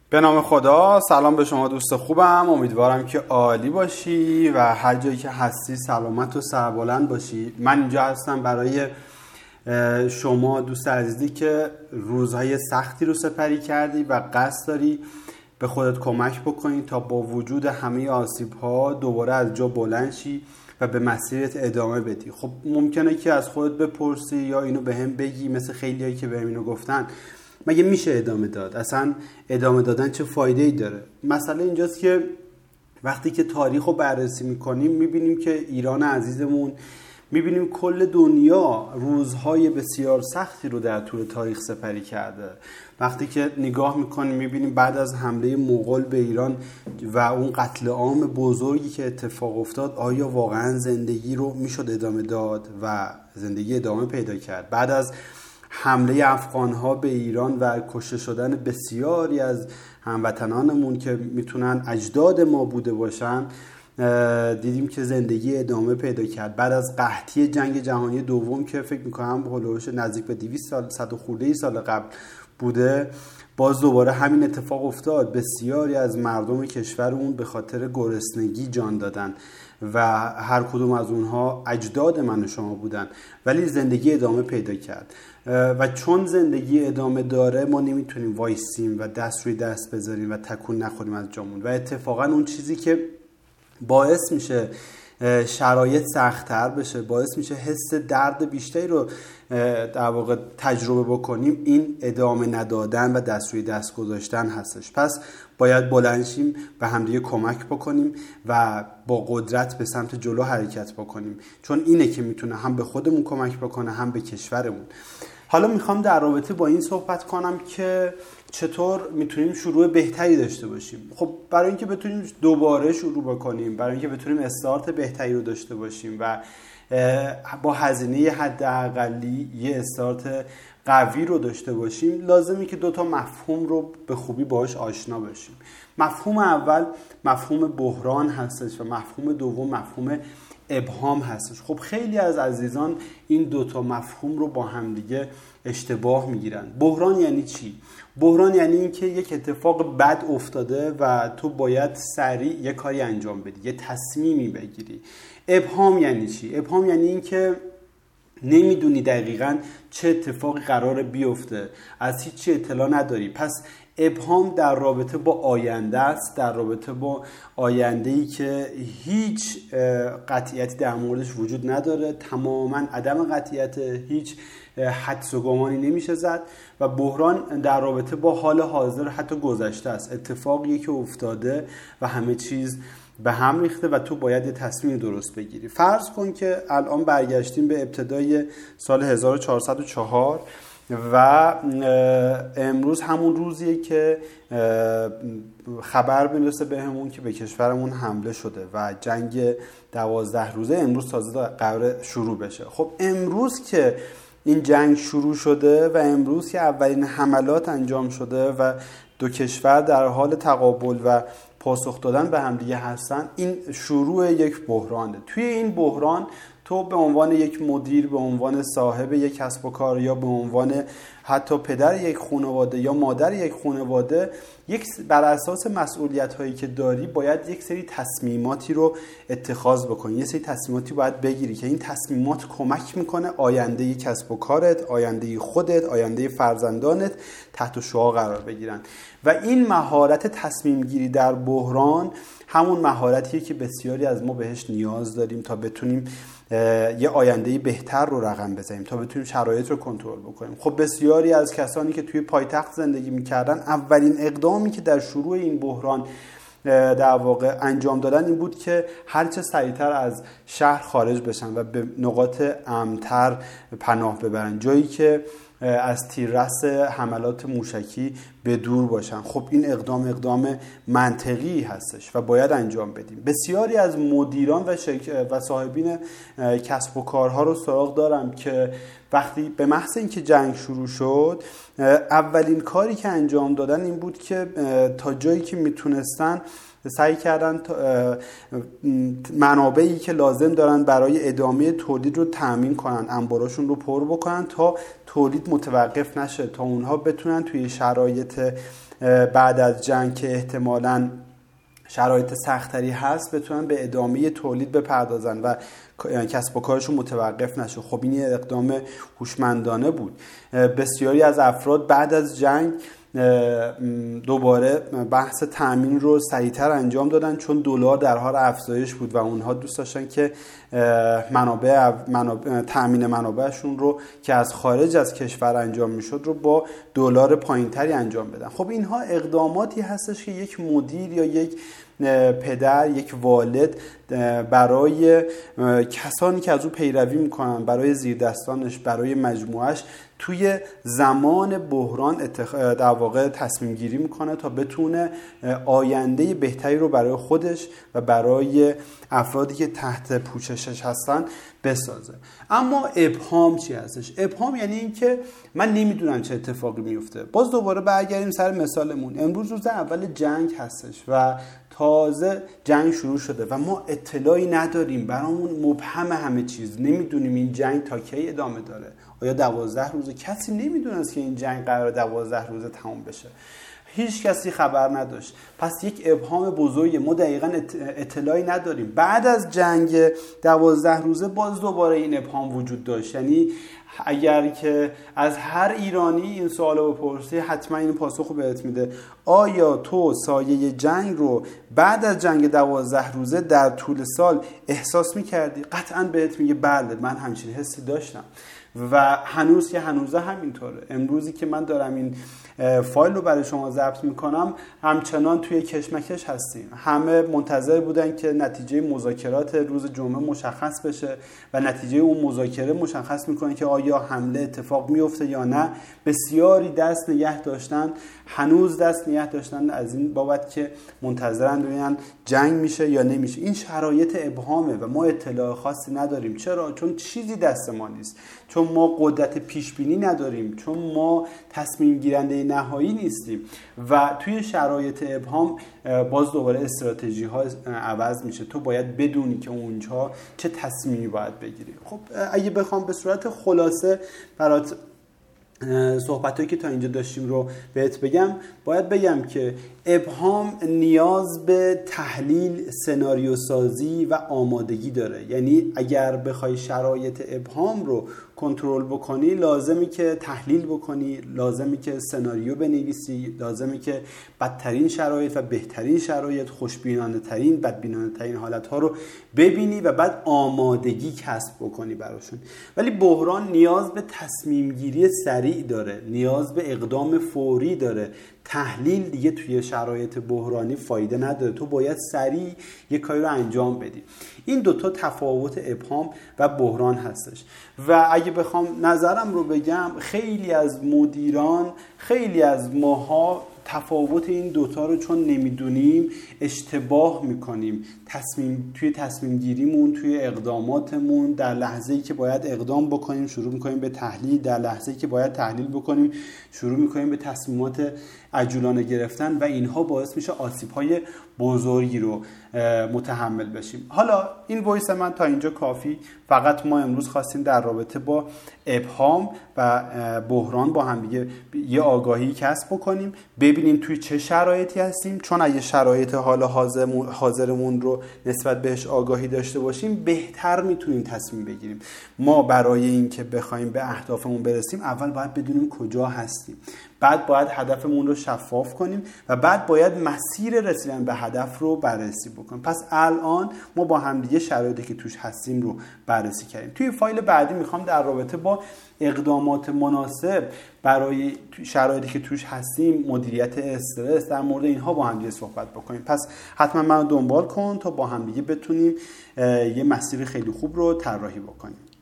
به نام خدا. سلام به شما دوست خوبم، امیدوارم که عالی باشی و هر جایی که هستی سلامت و سربلند باشی. من اینجا هستم برای شما دوست عزیزی که روزهای سختی رو سپری کردی و قصد داری به خودت کمک بکنی تا با وجود همه آسیب‌ها دوباره از جا بلند شی و به مسیرت ادامه بدی. خب ممکنه که از خودت بپرسی یا اینو به هم بگی، مثل خیلیایی که بهم اینو گفتن، مگه میشه ادامه داد؟ اصلا ادامه دادن چه فایده ای داره؟ مسئله اینجاست که وقتی که تاریخ رو بررسی میکنیم میبینیم که ایران عزیزمون، میبینیم کل دنیا روزهای بسیار سختی رو در طول تاریخ سپری کرده. وقتی که نگاه میکنیم میبینیم بعد از حمله مغول به ایران و اون قتل عام بزرگی که اتفاق افتاد، آیا واقعا زندگی رو میشد ادامه داد و زندگی ادامه پیدا کرد؟ بعد از حمله افغان‌ها به ایران و کشته شدن بسیاری از هموطنانمون که میتونن اجداد ما بوده باشن، دیدیم که زندگی ادامه پیدا کرد. بعد از قحطی جنگ جهانی دوم که فکر میکنم هولوش نزدیک به 200 سال 100 خورده سال قبل بوده، باز دوباره همین اتفاق افتاد. بسیاری از مردم کشورمون به خاطر گرسنگی جان دادن و هر کدوم از اونها اجداد من و شما بودن، ولی زندگی ادامه پیدا کرد. و چون زندگی ادامه داره ما نمیتونیم وایسیم و دست روی دست بذاریم و تکون نخوریم از جامون. و اتفاقا اون چیزی که باعث میشه شرایط سخت‌تر بشه، باعث میشه حس درد بیشتری رو در واقع تجربه بکنیم، این ادامه ندادن و دست روی دست گذاشتن هستش. پس باید بلند شیم، به همدیگه کمک بکنیم و با قدرت به سمت جلو حرکت بکنیم، چون اینه که میتونه هم به خودمون کمک بکنه هم به کشورمون. حالا میخوام در رابطه با این صحبت کنم که چطور میتونیم شروع بهتری داشته باشیم. خب برای اینکه بتونیم دوباره شروع بکنیم، برای اینکه بتونیم استارت بهتری رو داشته باشیم و با هزینه حداقلی یه استارت قوی رو داشته باشیم، لازمه که دوتا مفهوم رو به خوبی باهاش آشنا بشیم. مفهوم اول مفهوم بحران هستش و مفهوم دوم مفهوم ابهام هستش. خب خیلی از عزیزان این دوتا مفهوم رو با همدیگه اشتباه میگیرن. بحران یعنی چی؟ بحران یعنی این که یک اتفاق بد افتاده و تو باید سریع یک کاری انجام بدی، یه تصمیمی بگیری. ابهام یعنی چی؟ ابهام یعنی این که نمیدونی دقیقاً چه اتفاقی قراره بیفته، از هیچ چی اطلاع نداری. پس ابهام در رابطه با آینده است، در رابطه با آینده‌ای که هیچ قطعیتی در موردش وجود نداره، تماماً عدم قطعیت، هیچ حدس و گمانی نمیشه زد. و بحران در رابطه با حال حاضر، حتی گذشته است، اتفاقی که افتاده و همه چیز به هم ریخته و تو باید یه تصمیم درست بگیری. فرض کن که الان برگشتیم به ابتدای سال 1404 و امروز همون روزیه که خبر میرسه بهمون که به کشورمون حمله شده و جنگ 12 روزه امروز تازه قراره شروع بشه. خب امروز که این جنگ شروع شده و امروز که اولین حملات انجام شده و دو کشور در حال تقابل و پاسخ دادن به هم دیگه هستن، این شروع یک بحرانه. توی این بحران تو به عنوان یک مدیر، به عنوان صاحب یک کسب و کار، یا به عنوان حتی پدر یک خانواده یا مادر یک خانواده، بر اساس مسئولیت هایی که داری باید یک سری تصمیماتی رو اتخاذ بکنی، یه سری تصمیماتی باید بگیری که این تصمیمات کمک میکنه آینده کسب و کارت، آینده خودت، آینده فرزندانت تحت شعاع قرار بگیرن. و این مهارت تصمیم گیری در بحران همون مهارتیه که بسیاری از ما بهش نیاز داریم تا بتونیم یه آینده بهتر رو رقم بزنیم، تا بتونیم شرایط رو کنترل بکنیم. خب بسیاری از کسانی که توی پایتخت زندگی میکردن، اولین اقدامی که در شروع این بحران در واقع انجام دادن این بود که هرچه سریعتر از شهر خارج بشن و به نقاط امن‌تر پناه ببرن، جایی که از تیررس حملات موشکی به دور باشن. خب این اقدام منطقی هستش و باید انجام بدیم. بسیاری از مدیران و صاحبین کسب و کارها رو سراغ دارم که وقتی به محض اینکه جنگ شروع شد، اولین کاری که انجام دادن این بود که تا جایی که میتونستن سعی کردن منابعی که لازم دارن برای ادامه تولید رو تامین کنن، انباراشون رو پر بکنن تا تولید متوقف نشه، تا اونها بتونن توی شرایط بعد از جنگ که احتمالاً شرایط سختری هست بتونن به ادامه تولید بپردازن و کسب و کارشون متوقف نشه. خب این یه اقدام هوشمندانه بود. بسیاری از افراد بعد از جنگ دوباره بحث تأمین رو سریعتر انجام دادن، چون دلار در حال افزایش بود و اونها دوست داشتن که تأمین منابعشون رو که از خارج از کشور انجام میشد رو با دلار پایینتری انجام بدن. خب اینها اقداماتی هستش که یک مدیر یا یک پدر، یک والد برای کسانی که از او پیروی میکنن، برای زیردستانش، برای مجموعش توی زمان بحران در واقع تصمیم گیری میکنه تا بتونه آینده بهتری رو برای خودش و برای افرادی که تحت پوششش هستن بسازه. اما ابهام چی هستش؟ ابهام یعنی این که من نمیدونم چه اتفاقی میفته. باز دوباره برگردیم سر مثالمون. امروز روز اول جنگ هستش و تازه جنگ شروع شده و ما اطلاعی نداریم، برامون مبهم همه چیز، نمیدونیم این جنگ تا کی ادامه داره. آیا 12 روزه؟ کسی نمیدونست که این جنگ قراره 12 روزه تموم بشه. هیچ کسی خبر نداشت. پس یک ابهام بزرگه، ما دقیقاً اطلاعی نداریم. بعد از جنگ 12 روزه باز دوباره این ابهام وجود داشت. یعنی اگر که از هر ایرانی این سوالو بپرسی حتما این پاسخو بهت میده: آیا تو سایه جنگ رو بعد از جنگ 12 روزه در طول سال احساس میکردی؟ قطعاً بهت میگه بله، من همچین حسی داشتم. و هنوز که هنوزه همینطوره. امروزی که من دارم این فایل رو برای شما ضبط میکنم همچنان توی کشمکش هستیم. همه منتظر بودن که نتیجه مذاکرات روز جمعه مشخص بشه و نتیجه اون مذاکره مشخص میکنه که آیا حمله اتفاق میفته یا نه. بسیاری دست نگه داشتن، هنوز دست نگه داشتن از این بابت که منتظرن ببینن جنگ میشه یا نمیشه. این شرایط ابهامه و ما اطلاع خاصی نداریم. چرا؟ چون چیزی دست ما نیست، چون ما قدرت پیش بینی نداریم، چون ما تصمیم گیرنده نهایی نیستیم و توی شرایط ابهام باز دوباره استراتژی ها عوض میشه. تو باید بدونی که اونجا چه تصمیمی باید بگیری. خب اگه بخوام به صورت خلاصه برات صحبتایی که تا اینجا داشتیم رو بهت بگم، باید بگم که ابهام نیاز به تحلیل، سناریو سازی و آمادگی داره. یعنی اگر بخوای شرایط ابهام رو کنترل بکنی لازمی که تحلیل بکنی، لازمی که سناریو بنویسی، لازمی که بدترین شرایط و بهترین شرایط، خوشبینانه ترین، بدبینانه ترین حالت ها رو ببینی و بعد آمادگی کسب بکنی براشون. ولی بحران نیاز به تصمیم گیری سریع داره، نیاز به اقدام فوری داره. تحلیل دیگه توی شرایط بحرانی فایده نداره. تو باید سریع یک کاری رو انجام بدی. این دوتا تفاوت ابهام و بحران هستش. و اگه بخوام نظرم رو بگم، خیلی از مدیران، خیلی از ماها تفاوت این دوتا رو چون نمیدونیم اشتباه میکنیم. توی تصمیم گیریمون، توی اقداماتمون، در لحظه‌ای که باید اقدام بکنیم شروع میکنیم به تحلیل، در لحظه‌ای که باید تحلیل بکنیم شروع میکنیم به تصمیمات عجولانه گرفتن و اینها باعث میشه آسیب‌های بزرگی رو متحمل بشیم. حالا این وایس من تا اینجا کافی. فقط ما امروز خواستیم در رابطه با ابهام و بحران با هم دیگه یه آگاهی کسب بکنیم، ببینیم توی چه شرایطی هستیم، چون اگه شرایط حال حاضرمون رو نسبت بهش آگاهی داشته باشیم بهتر میتونیم تصمیم بگیریم. ما برای این که بخوایم به اهدافمون برسیم اول باید بدونیم کجا هستیم، بعد باید هدفمون رو شفاف کنیم و بعد باید مسیر رسیدن به هدف رو بررسی بکنیم. پس الان ما با همدیگه شرایطی که توش هستیم رو بررسی کردیم. توی فایل بعدی میخوام در رابطه با اقدامات مناسب برای شرایطی که توش هستیم، مدیریت استرس، در مورد اینها با همدیگه صحبت بکنیم. پس حتما منو دنبال کن تا با همدیگه بتونیم یه مسیر خیلی خوب رو طراحی بکنیم.